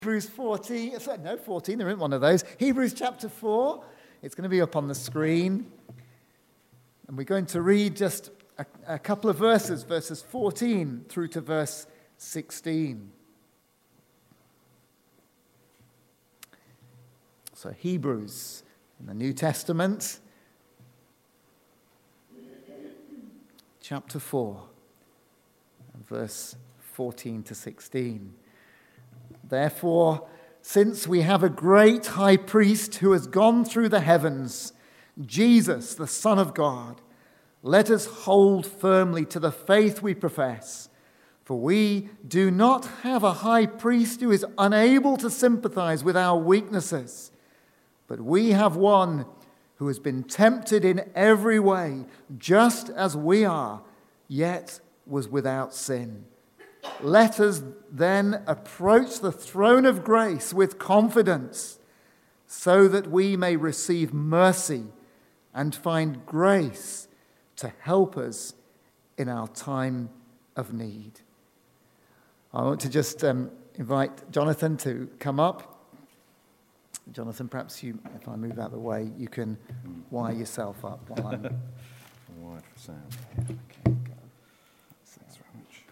Hebrews 14, no, 14, there isn't one of those. Hebrews chapter 4, it's going to be up on the screen. And we're going to read just a couple of verses 14 through to verse 16. So Hebrews in the New Testament, chapter 4, verse 14 to 16. Therefore, since we have a great high priest who has gone through the heavens, Jesus, the Son of God, let us hold firmly to the faith we profess. For we do not have a high priest who is unable to sympathize with our weaknesses, but we have one who has been tempted in every way, just as we are, yet was without sin. Let us then approach the throne of grace with confidence, so that we may receive mercy and find grace to help us in our time of need. I want to just invite Jonathan to come up. Jonathan, perhaps you, if I move out of the way, you can wire yourself up while I'm... Wired for sound. Okay, go. Thanks very much.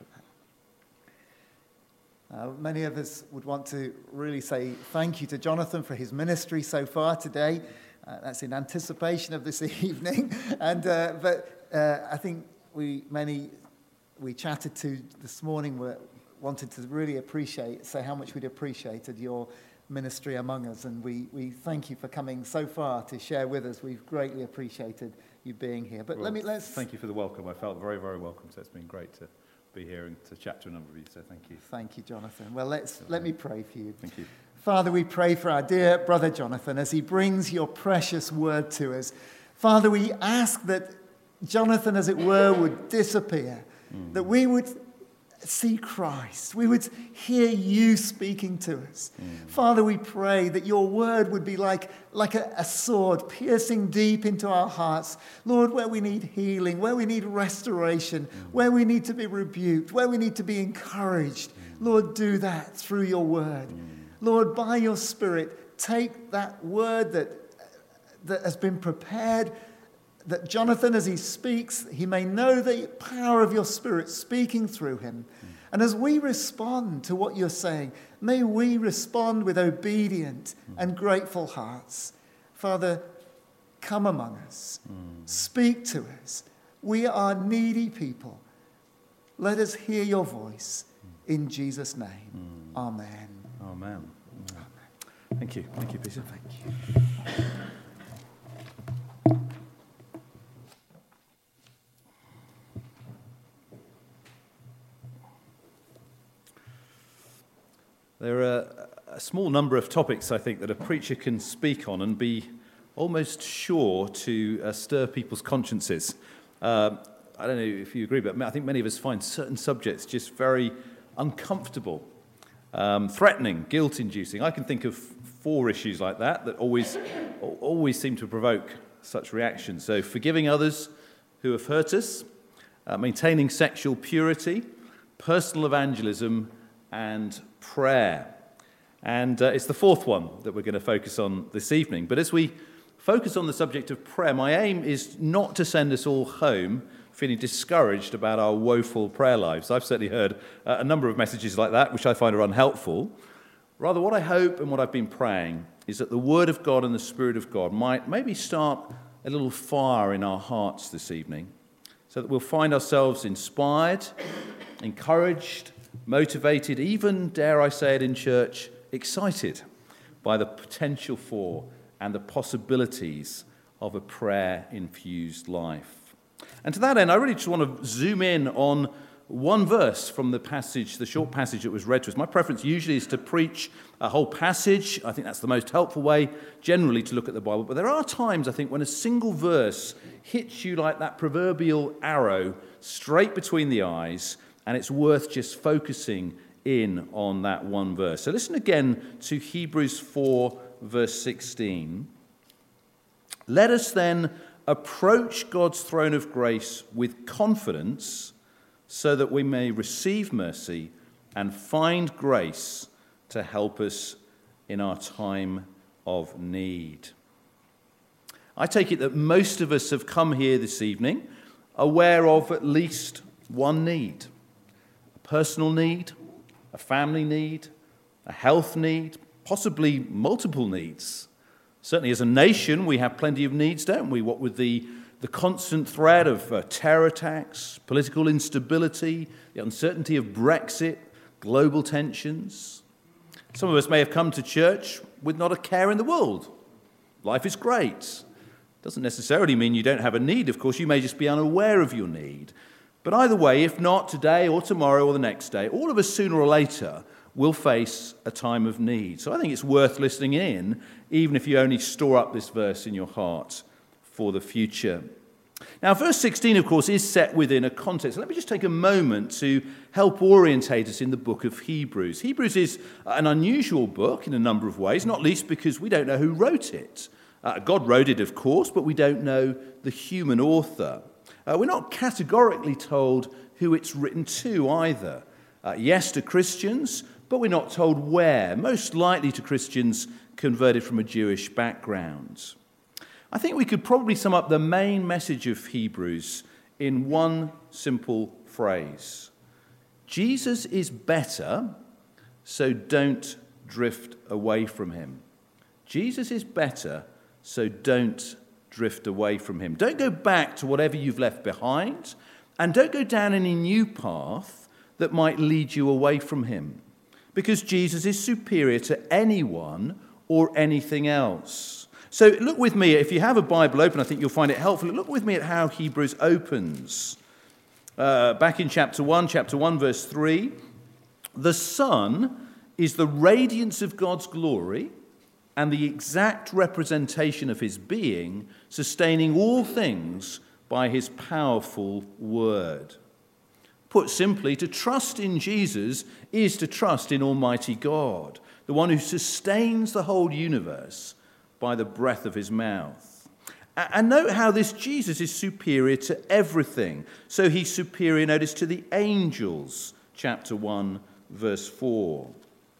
Many of us would want to really say thank you to Jonathan for his ministry so far today. That's in anticipation of this evening. But I think we chatted to this morning wanted to really say how much we'd appreciated your ministry among us. And we thank you for coming so far to share with us. We've greatly appreciated you being here. But let's... Thank you for the welcome. I felt very, very welcome. So it's been great to be here and to chat to a number of you, so thank you. Thank you, Jonathan. Well, let me pray for you. Thank you. Father, we pray for our dear brother Jonathan as he brings your precious word to us. Father, we ask that Jonathan, as it were, would disappear, that we would see Christ, we would hear you speaking to us. Father, we pray that your word would be like a sword piercing deep into our hearts. Lord, where we need healing, where we need restoration, where we need to be rebuked, where we need to be encouraged. Lord, do that through your word. Lord, by your Spirit, take that word that has been prepared, that Jonathan, as he speaks, he may know the power of your Spirit speaking through him. And as we respond to what you're saying, may we respond with obedient and grateful hearts. Father, come among us. Speak to us. We are needy people. Let us hear your voice. In Jesus' name. Amen. Amen. Thank you. Thank you, Peter. Thank you. There are a small number of topics, I think, that a preacher can speak on and be almost sure to stir people's consciences. I don't know if you agree, but I think many of us find certain subjects just very uncomfortable, threatening, guilt-inducing. I can think of 4 issues like that always seem to provoke such reactions. So forgiving others who have hurt us, maintaining sexual purity, personal evangelism, and prayer. And it's the 4th one that we're going to focus on this evening. But as we focus on the subject of prayer, my aim is not to send us all home feeling discouraged about our woeful prayer lives. I've certainly heard a number of messages like that, which I find are unhelpful. Rather, what I hope and what I've been praying is that the Word of God and the Spirit of God might maybe start a little fire in our hearts this evening, so that we'll find ourselves inspired, encouraged, motivated, even, dare I say it in church, excited by the potential for and the possibilities of a prayer-infused life. And to that end, I really just want to zoom in on one verse from the passage, the short passage that was read to us. My preference usually is to preach a whole passage. I think that's the most helpful way, generally, to look at the Bible. But there are times, I think, when a single verse hits you like that proverbial arrow straight between the eyes, and it's worth just focusing in on that one verse. So listen again to Hebrews 4, verse 16. Let us then approach God's throne of grace with confidence, so that we may receive mercy and find grace to help us in our time of need. I take it that most of us have come here this evening aware of at least one need: a personal need, a family need, a health need, possibly multiple needs. Certainly as a nation, we have plenty of needs, don't we? What with the constant threat of terror attacks, political instability, the uncertainty of Brexit, global tensions. Some of us may have come to church with not a care in the world. Life is great. Doesn't necessarily mean you don't have a need. Of course, you may just be unaware of your need. But either way, if not today or tomorrow or the next day, all of us sooner or later will face a time of need. So I think it's worth listening in, even if you only store up this verse in your heart for the future. Now, verse 16, of course, is set within a context. Let me just take a moment to help orientate us in the book of Hebrews. Hebrews is an unusual book in a number of ways, not least because we don't know who wrote it. God wrote it, of course, but we don't know the human author. We're not categorically told who it's written to either. Yes, to Christians, but we're not told where. Most likely to Christians converted from a Jewish background. I think we could probably sum up the main message of Hebrews in one simple phrase: Jesus is better, so don't drift away from him. Jesus is better, so don't drift away from him. Don't go back to whatever you've left behind, and don't go down any new path that might lead you away from him, because Jesus is superior to anyone or anything else. So look with me, if you have a Bible open, I think you'll find it helpful. Look with me at how Hebrews opens. Back in chapter 1 verse 3, the Son is the radiance of God's glory and the exact representation of his being, sustaining all things by his powerful word. Put simply, to trust in Jesus is to trust in Almighty God, the one who sustains the whole universe by the breath of his mouth. And note how this Jesus is superior to everything. So he's superior, notice, to the angels, chapter 1, verse 4.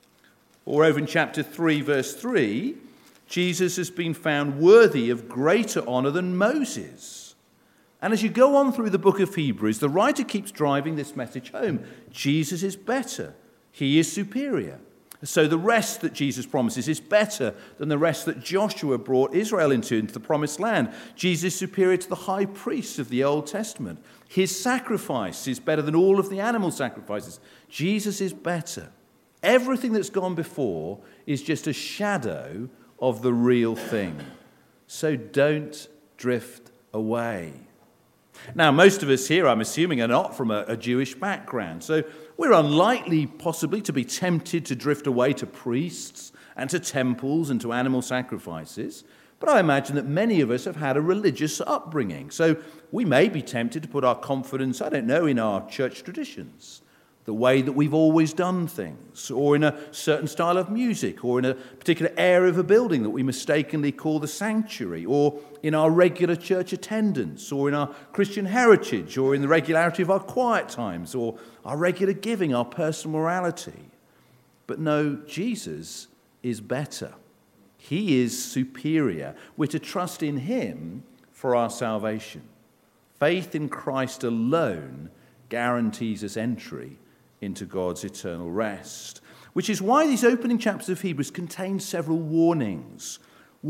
Or over in chapter 3, verse 3, Jesus has been found worthy of greater honor than Moses. And as you go on through the book of Hebrews, the writer keeps driving this message home. Jesus is better. He is superior. So the rest that Jesus promises is better than the rest that Joshua brought Israel into the promised land. Jesus is superior to the high priests of the Old Testament. His sacrifice is better than all of the animal sacrifices. Jesus is better. Everything that's gone before is just a shadow of the real thing. So don't drift away. Now, most of us here, I'm assuming, are not from a Jewish background, so we're unlikely possibly to be tempted to drift away to priests and to temples and to animal sacrifices. But I imagine that many of us have had a religious upbringing, so we may be tempted to put our confidence, in our church traditions, the way that we've always done things, or in a certain style of music, or in a particular area of a building that we mistakenly call the sanctuary, or in our regular church attendance, or in our Christian heritage, or in the regularity of our quiet times, or our regular giving, our personal morality. But no, Jesus is better. He is superior. We're to trust in him for our salvation. Faith in Christ alone guarantees us entry into God's eternal rest, which is why these opening chapters of Hebrews contain several warnings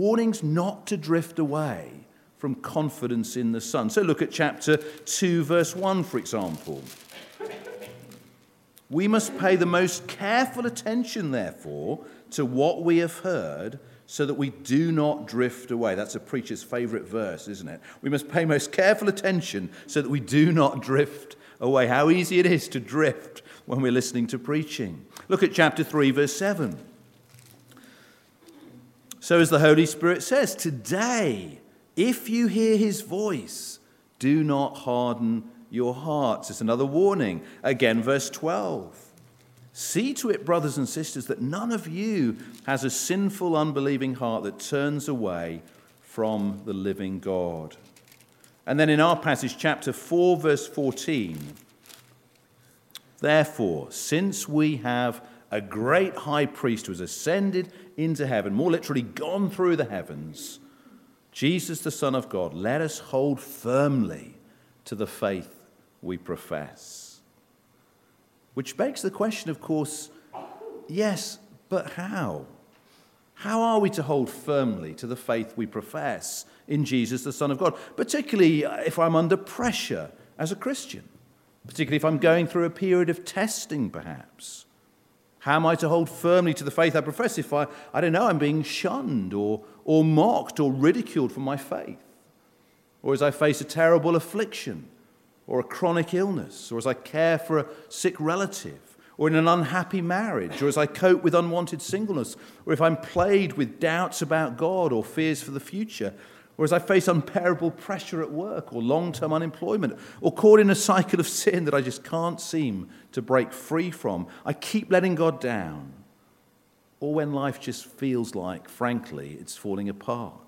not to drift away from confidence in the Son. So look at chapter 2, verse 1, for example. We must pay the most careful attention, therefore, to what we have heard, so that we do not drift away. That's a preacher's favourite verse, isn't it? We must pay most careful attention so that we do not drift away. How easy it is to drift when we're listening to preaching. Look at chapter 3, verse 7. So as the Holy Spirit says, today, if you hear his voice, do not harden your hearts. It's another warning. Again, verse 12. See to it, brothers and sisters, that none of you has a sinful, unbelieving heart that turns away from the living God. And then in our passage, chapter 4, verse 14, therefore, since we have a great high priest who has ascended into heaven, more literally gone through the heavens, Jesus, the Son of God, let us hold firmly to the faith we profess. Which begs the question, of course, yes, but how? How are we to hold firmly to the faith we profess in Jesus, the Son of God, particularly if I'm under pressure as a Christian, particularly if I'm going through a period of testing, perhaps? How am I to hold firmly to the faith I profess if I'm being shunned or mocked or ridiculed for my faith? Or as I face a terrible affliction or a chronic illness, or as I care for a sick relative, or in an unhappy marriage, or as I cope with unwanted singleness, or if I'm plagued with doubts about God or fears for the future, or as I face unbearable pressure at work or long-term unemployment, or caught in a cycle of sin that I just can't seem to break free from. I keep letting God down. Or when life just feels like, frankly, it's falling apart.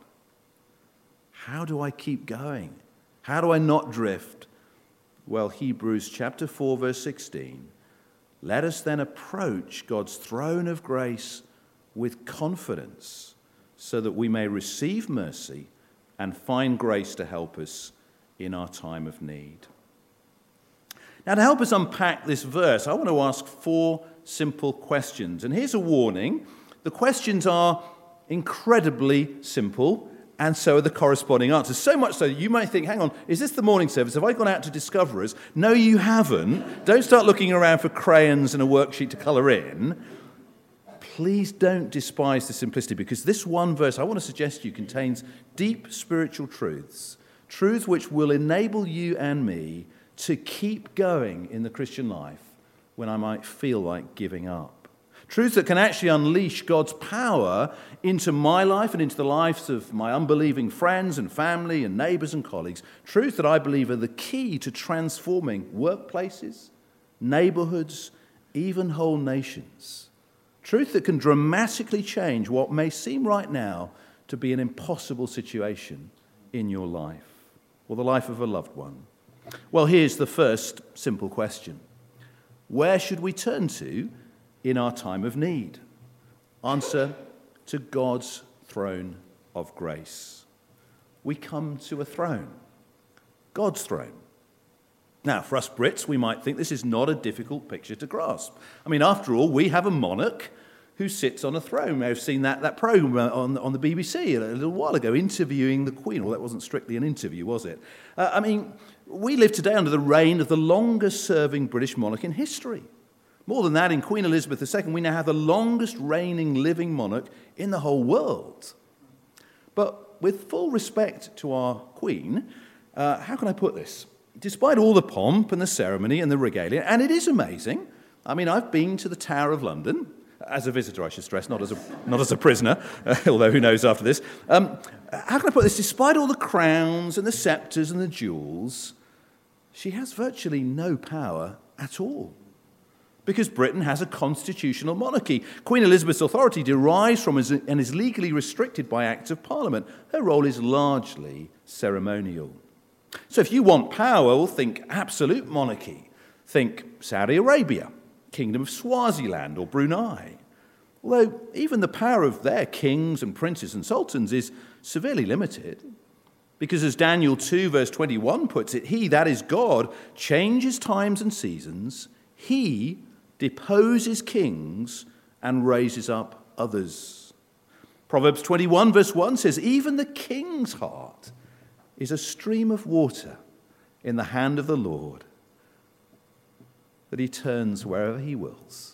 How do I keep going? How do I not drift? Well, Hebrews chapter 4, verse 16. Let us then approach God's throne of grace with confidence so that we may receive mercy and find grace to help us in our time of need. Now, to help us unpack this verse, I want to ask 4 simple questions. And here's a warning. The questions are incredibly simple, and so are the corresponding answers. So much so that you might think, hang on, is this the morning service? Have I gone out to discover us? No, you haven't. Don't start looking around for crayons and a worksheet to colour in. Please don't despise the simplicity, because this one verse, I want to suggest to you, contains deep spiritual truths which will enable you and me to keep going in the Christian life when I might feel like giving up. Truths that can actually unleash God's power into my life and into the lives of my unbelieving friends and family and neighbours and colleagues. Truths that I believe are the key to transforming workplaces, neighbourhoods, even whole nations. Truth that can dramatically change what may seem right now to be an impossible situation in your life or the life of a loved one. Well, here's the first simple question. Where should we turn to in our time of need? Answer: to God's throne of grace. We come to a throne, God's throne. Now, for us Brits, we might think this is not a difficult picture to grasp. I mean, after all, we have a monarch who sits on a throne. You may have seen that programme on the BBC a little while ago, interviewing the Queen. Well, that wasn't strictly an interview, was it? We live today under the reign of the longest-serving British monarch in history. More than that, in Queen Elizabeth II, we now have the longest reigning living monarch in the whole world. But with full respect to our Queen, how can I put this? Despite all the pomp and the ceremony and the regalia, and it is amazing. I mean, I've been to the Tower of London, as a visitor, I should stress, not as a prisoner, although who knows after this. How can I put this? Despite all the crowns and the sceptres and the jewels, she has virtually no power at all. Because Britain has a constitutional monarchy. Queen Elizabeth's authority derives from and is legally restricted by acts of Parliament. Her role is largely ceremonial. So if you want power, well, think absolute monarchy. Think Saudi Arabia, Kingdom of Swaziland or Brunei. Although even the power of their kings and princes and sultans is severely limited. Because as Daniel 2 verse 21 puts it, he, that is God, changes times and seasons. He deposes kings and raises up others. Proverbs 21 verse 1 says, even the king's heart is a stream of water in the hand of the Lord, that he turns wherever he wills.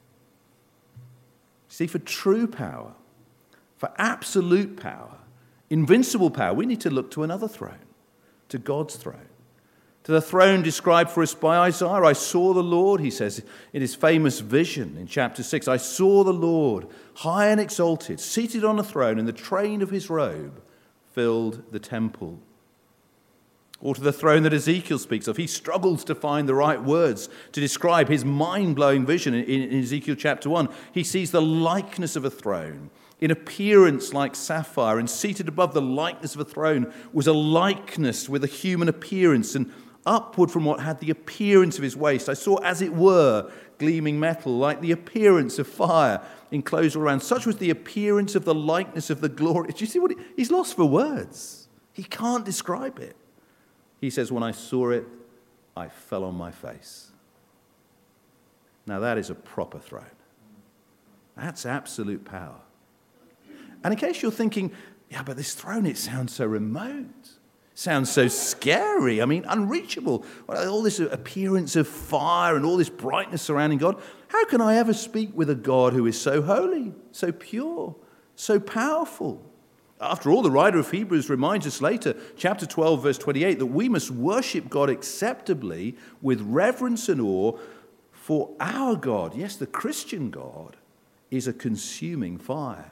See, for true power, for absolute power, invincible power, we need to look to another throne, to God's throne. To the throne described for us by Isaiah. I saw the Lord, he says in his famous vision in chapter 6. I saw the Lord, high and exalted, seated on a throne, and the train of his robe filled the temple. Or to the throne that Ezekiel speaks of. He struggles to find the right words to describe his mind-blowing vision in Ezekiel chapter 1. He sees the likeness of a throne, in appearance like sapphire, and seated above the likeness of a throne was a likeness with a human appearance, and upward from what had the appearance of his waist I saw, as it were, gleaming metal, like the appearance of fire enclosed all around. Such was the appearance of the likeness of the glory. Do you see what he's lost for words? He can't describe it. He says, when I saw it, I fell on my face. Now that is a proper throne. That's absolute power. And in case you're thinking, yeah, but this throne, it sounds so remote. Sounds so scary. I mean, unreachable. All this appearance of fire and all this brightness surrounding God. How can I ever speak with a God who is so holy, so pure, so powerful? After all, the writer of Hebrews reminds us later, chapter 12, verse 28, that we must worship God acceptably with reverence and awe, for our God, yes, the Christian God, is a consuming fire.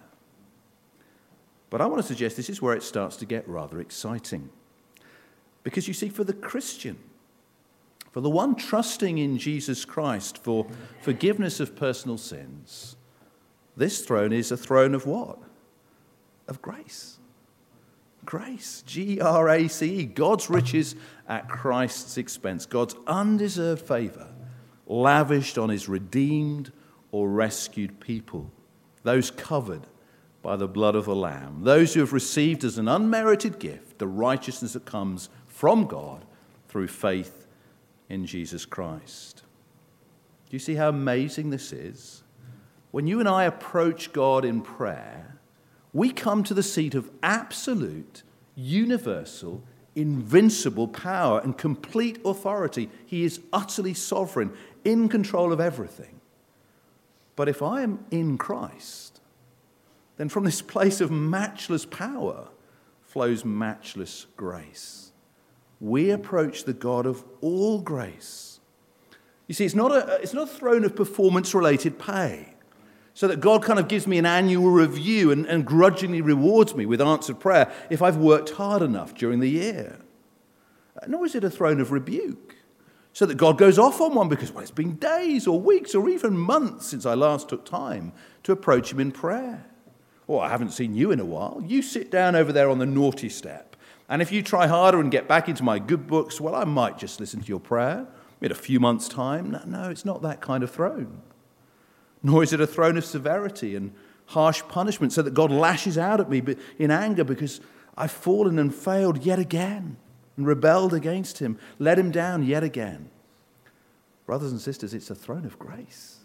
But I want to suggest this is where it starts to get rather exciting. Because you see, for the Christian, for the one trusting in Jesus Christ for forgiveness of personal sins, this throne is a throne of what? Of grace. Grace. G-R-A-C-E. God's riches at Christ's expense. God's undeserved favor lavished on his redeemed or rescued people. Those covered by the blood of the Lamb. Those who have received as an unmerited gift the righteousness that comes from God through faith in Jesus Christ. Do you see how amazing this is? When you and I approach God in prayer, we come to the seat of absolute, universal, invincible power and complete authority. He is utterly sovereign, in control of everything. But if I am in Christ, then from this place of matchless power flows matchless grace. We approach the God of all grace. You see, it's not a throne of performance-related pay, so that God kind of gives me an annual review and grudgingly rewards me with answered prayer if I've worked hard enough during the year. Nor is it a throne of rebuke, so that God goes off on one because, well, it's been days or weeks or even months since I last took time to approach him in prayer. Or I haven't seen you in a while. You sit down over there on the naughty step. And if you try harder and get back into my good books, well, I might just listen to your prayer in a few months' time. No, it's not that kind of throne. Nor is it a throne of severity and harsh punishment so that God lashes out at me in anger because I've fallen and failed yet again and rebelled against him, let him down yet again. Brothers and sisters, it's a throne of grace.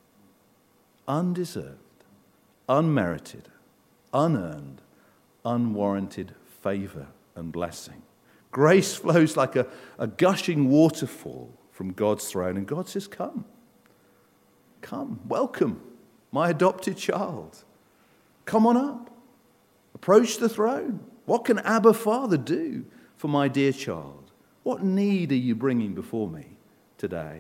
Undeserved, unmerited, unearned, unwarranted favor and blessing. Grace flows like a gushing waterfall from God's throne, and God says, come, welcome, my adopted child. Come on up, approach the throne. What can Abba Father do for my dear child? What need are you bringing before me today?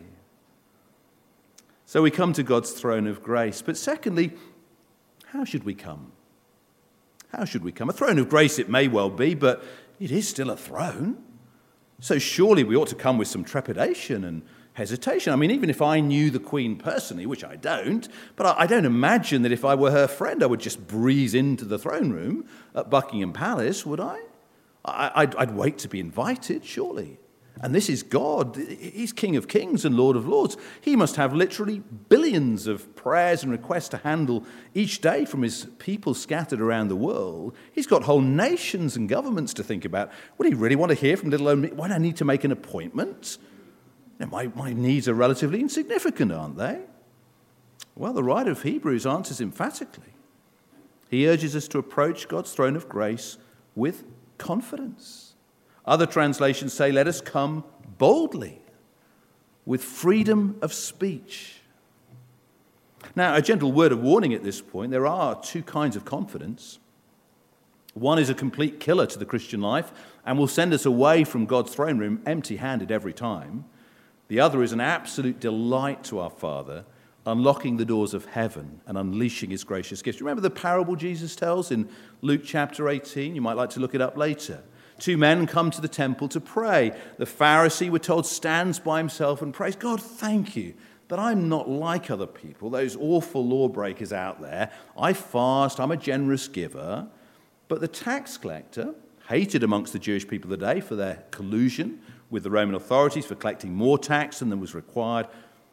So we come to God's throne of grace, but secondly, how should we come? How should we come? A throne of grace it may well be, but it is still a throne. So surely we ought to come with some trepidation and hesitation. I mean, even if I knew the Queen personally, which I don't, but I don't imagine that if I were her friend, I would just breeze into the throne room at Buckingham Palace, would I? I'd wait to be invited, surely. And this is God. He's King of Kings and Lord of Lords. He must have literally billions of prayers and requests to handle each day from his people scattered around the world. He's got whole nations and governments to think about. Would he really want to hear from little old me? Why do I need to make an appointment? You know, my needs are relatively insignificant, aren't they? Well, the writer of Hebrews answers emphatically. He urges us to approach God's throne of grace with confidence. Other translations say, let us come boldly, with freedom of speech. Now, a gentle word of warning at this point. There are two kinds of confidence. One is a complete killer to the Christian life and will send us away from God's throne room empty-handed every time. The other is an absolute delight to our Father, unlocking the doors of heaven and unleashing his gracious gifts. Remember the parable Jesus tells in Luke chapter 18? You might like to look it up later. Two men come to the temple to pray. The Pharisee, we're told, stands by himself and prays, God, thank you that I'm not like other people, those awful lawbreakers out there. I fast, I'm a generous giver. But the tax collector, hated amongst the Jewish people of the day for their collusion with the Roman authorities for collecting more tax than was required,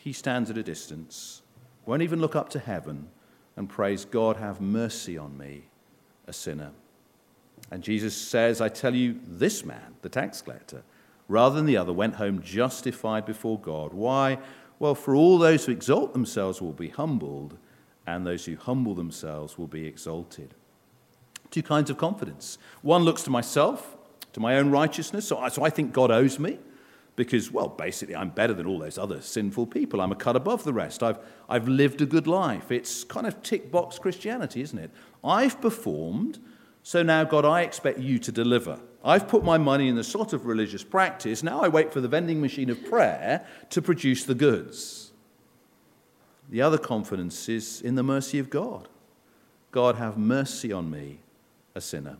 he stands at a distance, won't even look up to heaven, and prays, God, have mercy on me, a sinner. And Jesus says, I tell you, this man, the tax collector, rather than the other, went home justified before God. Why? Well, for all those who exalt themselves will be humbled, and those who humble themselves will be exalted. Two kinds of confidence. One looks to myself, to my own righteousness, so I think God owes me, because, well, basically I'm better than all those other sinful people. I'm a cut above the rest. I've lived a good life. It's kind of tick box Christianity, isn't it? I've performed, so now, God, I expect you to deliver. I've put my money in the sort of religious practice. Now I wait for the vending machine of prayer to produce the goods. The other confidence is in the mercy of God. God, have mercy on me, a sinner.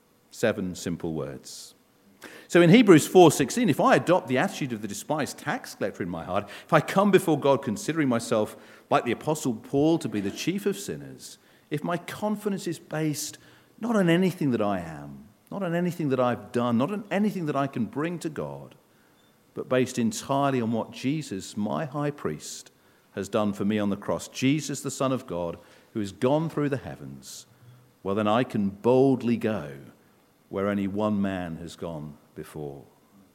7 simple words. So in Hebrews 4:16, if I adopt the attitude of the despised tax collector in my heart, if I come before God considering myself, like the Apostle Paul, to be the chief of sinners, if my confidence is based not on anything that I am, not on anything that I've done, not on anything that I can bring to God, but based entirely on what Jesus, my high priest, has done for me on the cross, Jesus, the Son of God, who has gone through the heavens, well, then I can boldly go where only one man has gone before.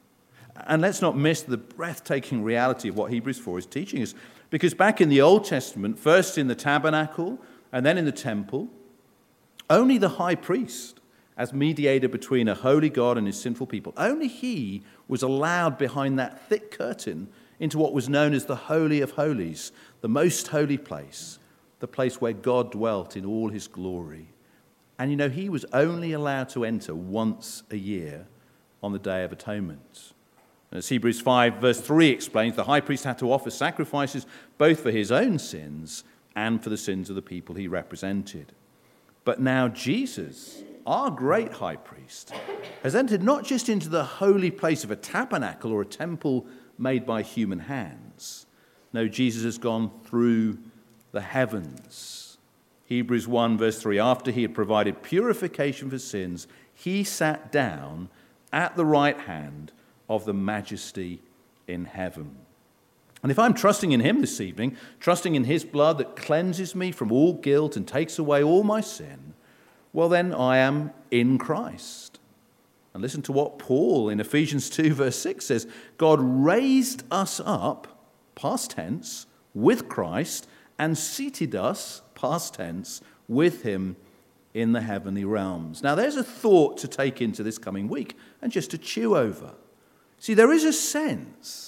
And let's not miss the breathtaking reality of what Hebrews 4 is teaching us, because back in the Old Testament, first in the tabernacle and then in the temple, only the high priest, as mediator between a holy God and his sinful people, only he was allowed behind that thick curtain into what was known as the Holy of Holies, the most holy place, the place where God dwelt in all his glory. And he was only allowed to enter once a year on the Day of Atonement. As Hebrews 5 verse 3 explains, the high priest had to offer sacrifices both for his own sins and for the sins of the people he represented. But now Jesus, our great high priest, has entered not just into the holy place of a tabernacle or a temple made by human hands. No, Jesus has gone through the heavens. Hebrews 1 verse 3, after he had provided purification for sins, he sat down at the right hand of the Majesty in heaven. And if I'm trusting in him this evening, trusting in his blood that cleanses me from all guilt and takes away all my sin, well then I am in Christ. And listen to what Paul in Ephesians 2 verse 6 says, God raised us up, past tense, with Christ and seated us, past tense, with him in the heavenly realms. Now there's a thought to take into this coming week and just to chew over. See, there is a sense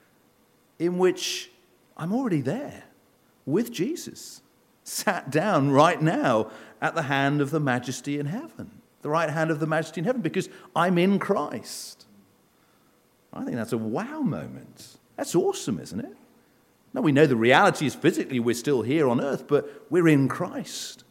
in which I'm already there with Jesus, sat down right now at the hand of the Majesty in heaven, the right hand of the Majesty in heaven, because I'm in Christ. I think that's a wow moment. That's awesome, isn't it? Now, we know the reality is physically we're still here on earth, but we're in Christ.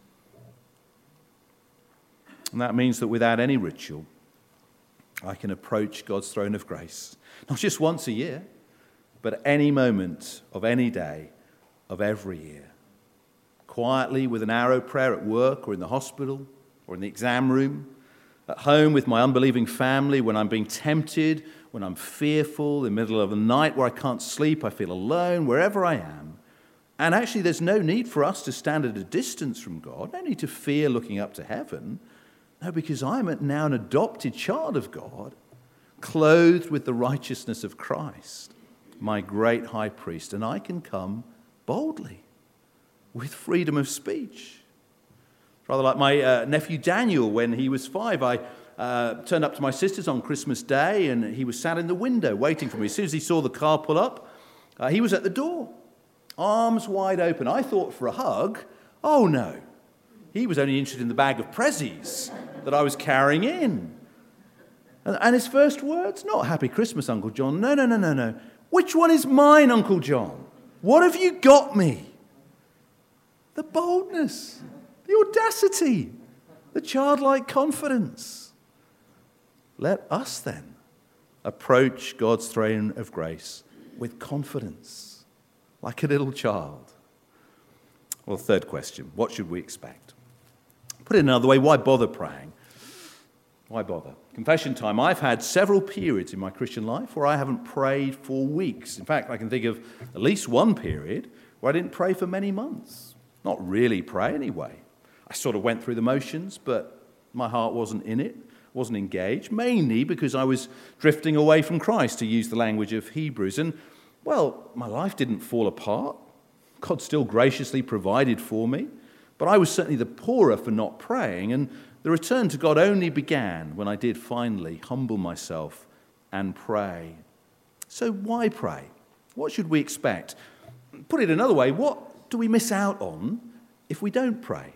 And that means that without any ritual, I can approach God's throne of grace, not just once a year, but any moment of any day of every year. Quietly with an arrow prayer at work or in the hospital or in the exam room, at home with my unbelieving family, when I'm being tempted, when I'm fearful, in the middle of the night where I can't sleep, I feel alone, wherever I am. And actually there's no need for us to stand at a distance from God, no need to fear looking up to heaven. No, because I'm now an adopted child of God, clothed with the righteousness of Christ, my great high priest, and I can come boldly with freedom of speech. Rather like my nephew Daniel, when he was 5, I turned up to my sister's on Christmas Day, and he was sat in the window waiting for me. As soon as he saw the car pull up, he was at the door, arms wide open. I thought for a hug. Oh no, he was only interested in the bag of prezzies that I was carrying in. And his first words, not Happy Christmas, Uncle John. No. Which one is mine, Uncle John? What have you got me? The boldness, the audacity, the childlike confidence. Let us then approach God's throne of grace with confidence, like a little child. Well, third question, what should we expect? Put it another way, why bother praying? Why bother? Confession time. I've had several periods in my Christian life where I haven't prayed for weeks. In fact, I can think of at least one period where I didn't pray for many months. Not really pray anyway. I sort of went through the motions, but my heart wasn't in it, wasn't engaged, mainly because I was drifting away from Christ, to use the language of Hebrews. And, well, my life didn't fall apart. God still graciously provided for me, but I was certainly the poorer for not praying, and the return to God only began when I did finally humble myself and pray. So why pray? What should we expect? Put it another way, what do we miss out on if we don't pray?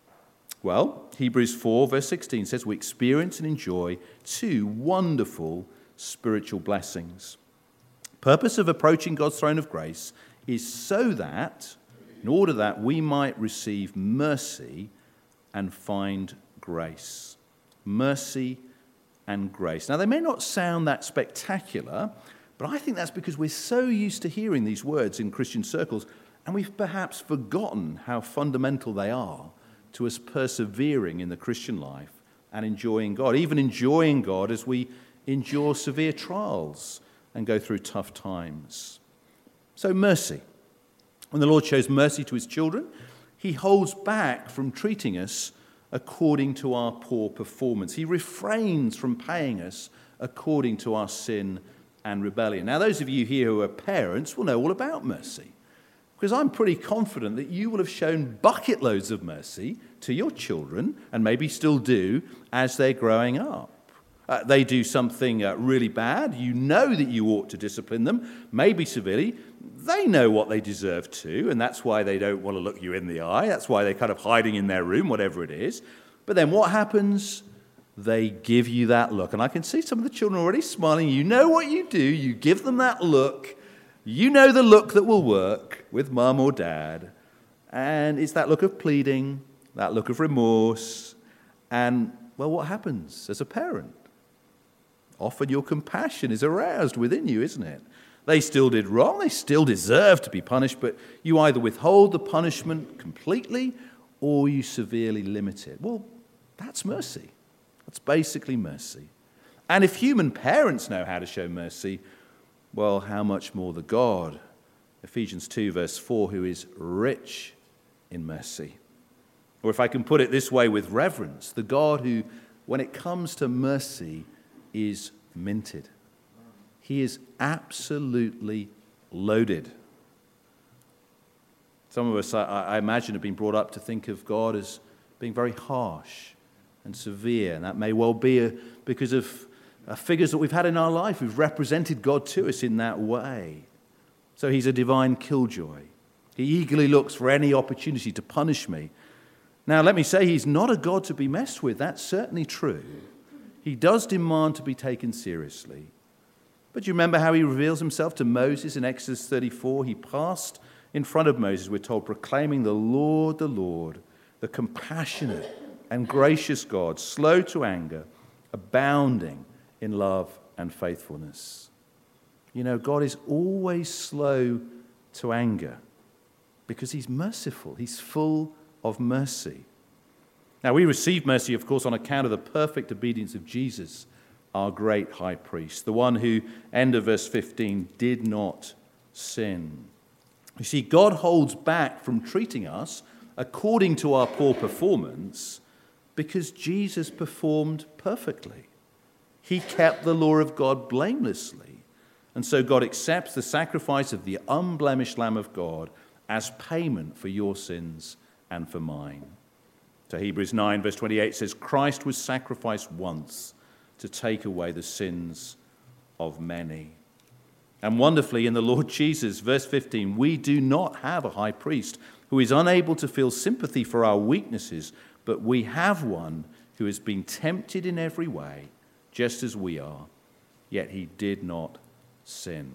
Well, Hebrews 4 verse 16 says we experience and enjoy two wonderful spiritual blessings. Purpose of approaching God's throne of grace is so that, in order that we might receive mercy and find grace. Mercy and grace. Now, they may not sound that spectacular, but I think that's because we're so used to hearing these words in Christian circles, and we've perhaps forgotten how fundamental they are to us persevering in the Christian life and enjoying God, even enjoying God as we endure severe trials and go through tough times. So mercy. When the Lord shows mercy to his children, he holds back from treating us according to our poor performance. He refrains from paying us according to our sin and rebellion. Now, those of you here who are parents will know all about mercy, because I'm pretty confident that you will have shown bucket loads of mercy to your children, and maybe still do, as they're growing up. They do something really bad. You know that you ought to discipline them, maybe severely. They know what they deserve to, and that's why they don't want to look you in the eye. That's why they're kind of hiding in their room, whatever it is. But then what happens? They give you that look. And I can see some of the children already smiling. You know what you do. You give them that look. You know the look that will work with mum or dad. And it's that look of pleading, that look of remorse. And, well, what happens as a parent? Often your compassion is aroused within you, isn't it? They still did wrong. They still deserve to be punished, but you either withhold the punishment completely or you severely limit it. Well, that's mercy. That's basically mercy. And if human parents know how to show mercy, well, how much more the God, Ephesians 2 verse 4, who is rich in mercy. Or if I can put it this way with reverence, the God who, when it comes to mercy, is minted. He is absolutely loaded. Some of us, I imagine, have been brought up to think of God as being very harsh and severe, and that may well be because of figures that we've had in our life who've represented God to us in that way. So he's a divine killjoy. He eagerly looks for any opportunity to punish me. Now, let me say, he's not a God to be messed with. That's certainly true. He does demand to be taken seriously. But you remember how he reveals himself to Moses in Exodus 34? He passed in front of Moses, we're told, proclaiming the Lord, the compassionate and gracious God, slow to anger, abounding in love and faithfulness. You know, God is always slow to anger because he's merciful. He's full of mercy. Now, we receive mercy, of course, on account of the perfect obedience of Jesus, our great high priest, the one who, end of verse 15, did not sin. You see, God holds back from treating us according to our poor performance because Jesus performed perfectly. He kept the law of God blamelessly. And so God accepts the sacrifice of the unblemished Lamb of God as payment for your sins and for mine. So Hebrews 9 verse 28 says, Christ was sacrificed once to take away the sins of many. And wonderfully, in the Lord Jesus, verse 15, we do not have a high priest who is unable to feel sympathy for our weaknesses, but we have one who has been tempted in every way, just as we are, yet he did not sin.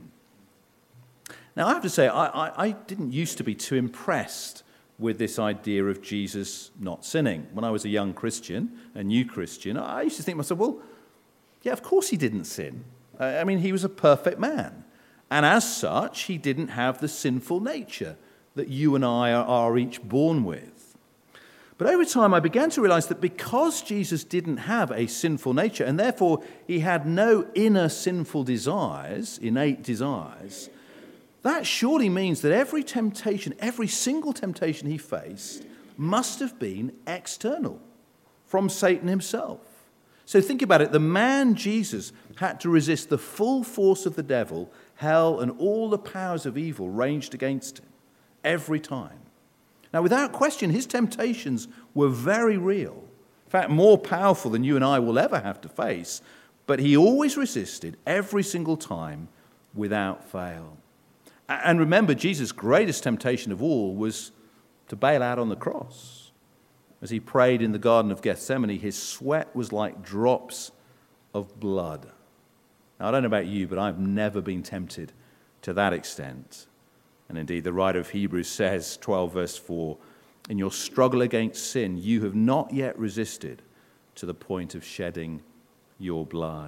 Now, I have to say, I didn't used to be too impressed with this idea of Jesus not sinning. When I was a young Christian, a new Christian, I used to think to myself, well, yeah, of course he didn't sin. I mean, he was a perfect man. And as such, he didn't have the sinful nature that you and I are each born with. But over time, I began to realize that because Jesus didn't have a sinful nature, and therefore he had no inner sinful desires, innate desires, that surely means that every temptation, every single temptation he faced, must have been external, from Satan himself. So think about it. The man Jesus had to resist the full force of the devil, hell, and all the powers of evil raged against him every time. Now, without question, his temptations were very real. In fact, more powerful than you and I will ever have to face. But he always resisted every single time without fail. And remember, Jesus' greatest temptation of all was to bail out on the cross. As he prayed in the Garden of Gethsemane, his sweat was like drops of blood. Now, I don't know about you, but I've never been tempted to that extent. And indeed, the writer of Hebrews says, 12 verse 4, in your struggle against sin, you have not yet resisted to the point of shedding your blood.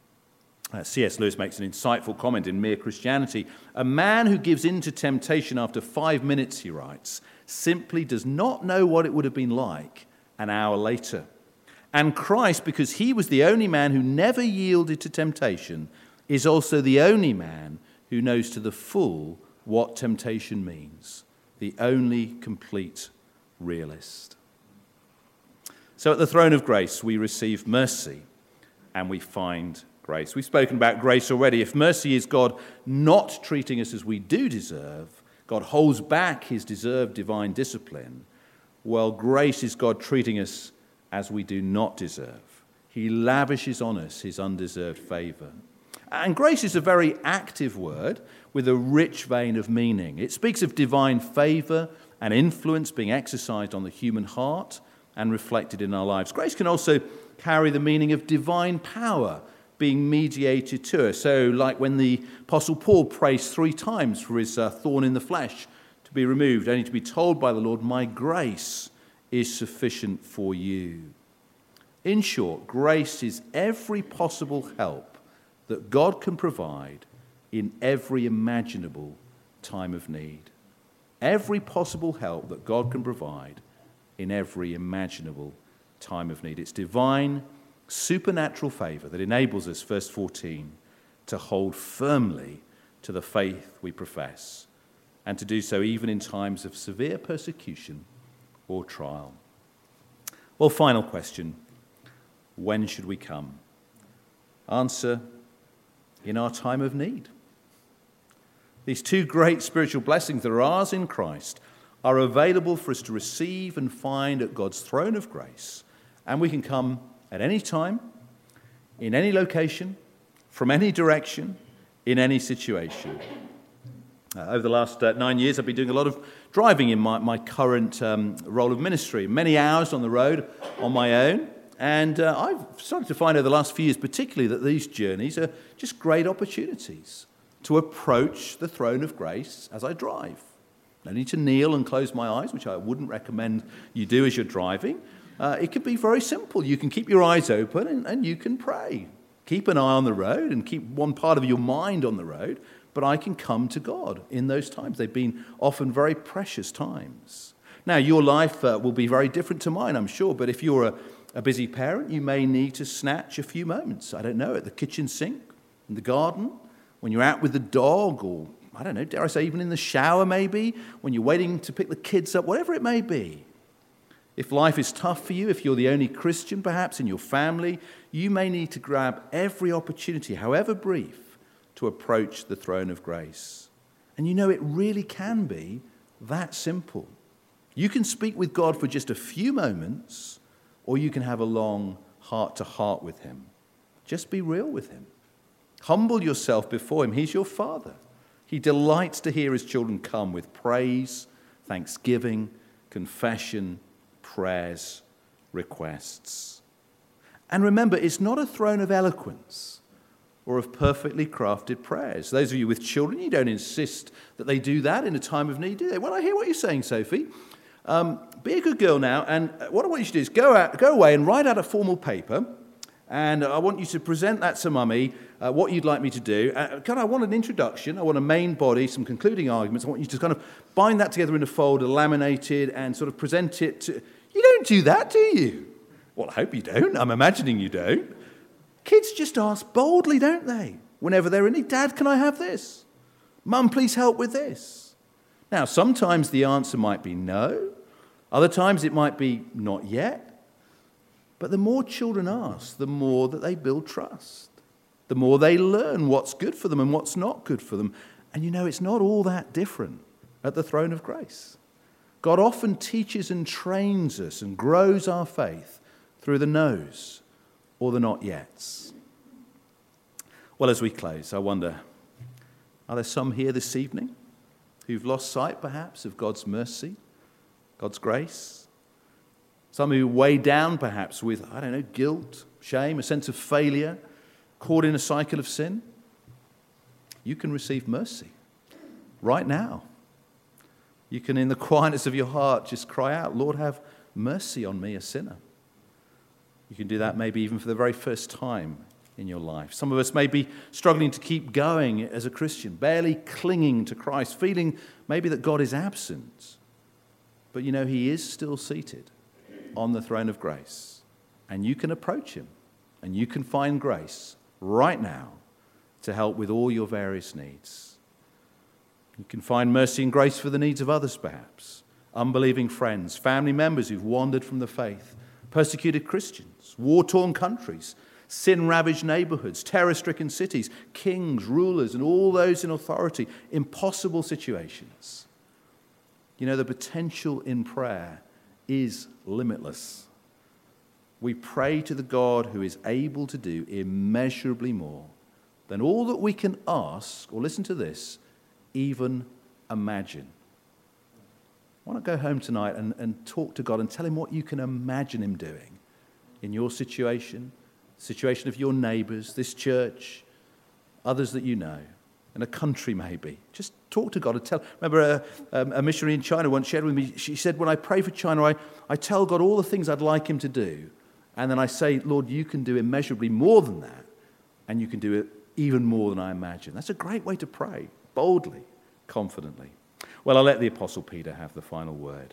C.S. Lewis makes an insightful comment in Mere Christianity. A man who gives in to temptation after 5 minutes, he writes, simply does not know what it would have been like an hour later. And Christ, because he was the only man who never yielded to temptation, is also the only man who knows to the full what temptation means, the only complete realist. So at the throne of grace, we receive mercy and we find grace. We've spoken about grace already. If mercy is God not treating us as we do deserve, God holds back his deserved divine discipline, well, grace is God treating us as we do not deserve. He lavishes on us his undeserved favor. And grace is a very active word with a rich vein of meaning. It speaks of divine favor and influence being exercised on the human heart and reflected in our lives. Grace can also carry the meaning of divine power being mediated to us. So like when the Apostle Paul prays 3 times for his thorn in the flesh to be removed, only to be told by the Lord, my grace is sufficient for you. In short, grace is every possible help that God can provide in every imaginable time of need. Every possible help that God can provide in every imaginable time of need. It's divine, supernatural favor that enables us, verse 14, to hold firmly to the faith we profess, and to do so even in times of severe persecution or trial. Well, final question. When should we come? Answer, in our time of need. These 2 great spiritual blessings that are ours in Christ are available for us to receive and find at God's throne of grace. And we can come at any time, in any location, from any direction, in any situation. Over the last 9 years, I've been doing a lot of driving in my current role of ministry. Many hours on the road on my own. And I've started to find over the last few years particularly that these journeys are just great opportunities to approach the throne of grace as I drive. No need to kneel and close my eyes, which I wouldn't recommend you do as you're driving. It can be very simple. You can keep your eyes open and you can pray. Keep an eye on the road and keep one part of your mind on the road, but I can come to God in those times. They've been often very precious times. Now, your life will be very different to mine, I'm sure, but if you're a busy parent, you may need to snatch a few moments, I don't know, at the kitchen sink, in the garden, when you're out with the dog, or, I don't know, dare I say, even in the shower maybe, when you're waiting to pick the kids up, whatever it may be. If life is tough for you, if you're the only Christian perhaps in your family, you may need to grab every opportunity, however brief, to approach the throne of grace. And you know, it really can be that simple. You can speak with God for just a few moments, or you can have a long heart-to-heart with him. Just be real with him. Humble yourself before him. He's your Father. He delights to hear his children come with praise, thanksgiving, confession, prayers, requests. And remember, it's not a throne of eloquence or of perfectly crafted prayers. Those of you with children, you don't insist that they do that in a time of need, do they? Well, I hear what you're saying, Sophie. Be a good girl now, and what I want you to do is go away and write out a formal paper, and I want you to present that to Mummy, what you'd like me to do. I want an introduction, I want a main body, some concluding arguments. I want you to kind of bind that together in a folder, laminated, and sort of present it to, You don't do that, do you? Well, I hope you don't. I'm imagining you don't. Kids just ask boldly, don't they? Whenever they're in need, Dad, can I have this? Mum, please help with this. Now, sometimes the answer might be no. Other times it might be not yet. But the more children ask, the more that they build trust. The more they learn what's good for them and what's not good for them. And you know, it's not all that different at the throne of grace. God often teaches and trains us and grows our faith through the no's or the not yets. Well, as we close, I wonder, are there some here this evening who've lost sight perhaps of God's mercy, God's grace? Some who are weighed down perhaps with, guilt, shame, a sense of failure, caught in a cycle of sin? You can receive mercy right now. You can, in the quietness of your heart, just cry out, Lord, have mercy on me, a sinner. You can do that maybe even for the very first time in your life. Some of us may be struggling to keep going as a Christian, barely clinging to Christ, feeling maybe that God is absent. But you know, he is still seated on the throne of grace. And you can approach him and you can find grace right now to help with all your various needs. You can find mercy and grace for the needs of others, perhaps. Unbelieving friends, family members who've wandered from the faith, persecuted Christians, war-torn countries, sin-ravaged neighborhoods, terror-stricken cities, kings, rulers, and all those in authority, impossible situations. You know, the potential in prayer is limitless. We pray to the God who is able to do immeasurably more than all that we can ask, or listen to this, even imagine. I want to go home tonight and talk to God and tell him what you can imagine him doing in your situation, the situation of your neighbours, this church, others that you know, in a country maybe. Just talk to God and tell. Remember a missionary in China once shared with me, she said, when I pray for China, I tell God all the things I'd like him to do. And then I say, Lord, you can do immeasurably more than that. And you can do it even more than I imagine. That's a great way to pray, boldly, confidently. Well, I'll let the Apostle Peter have the final word.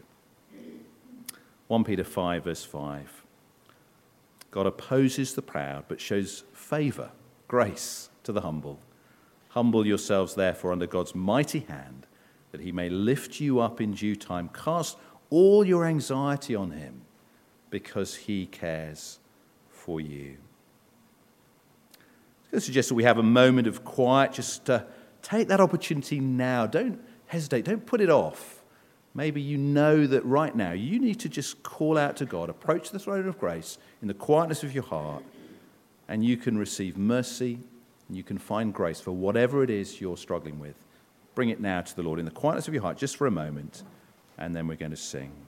1 Peter 5, verse 5. God opposes the proud, but shows favour, grace to the humble. Humble yourselves, therefore, under God's mighty hand, that he may lift you up in due time. Cast all your anxiety on him, because he cares for you. I'm going to suggest that we have a moment of quiet. Just take that opportunity now. Don't hesitate. Don't put it off. Maybe you know that right now you need to just call out to God, approach the throne of grace in the quietness of your heart, and you can receive mercy and you can find grace for whatever it is you're struggling with. Bring it now to the Lord in the quietness of your heart, just for a moment, and then we're going to sing.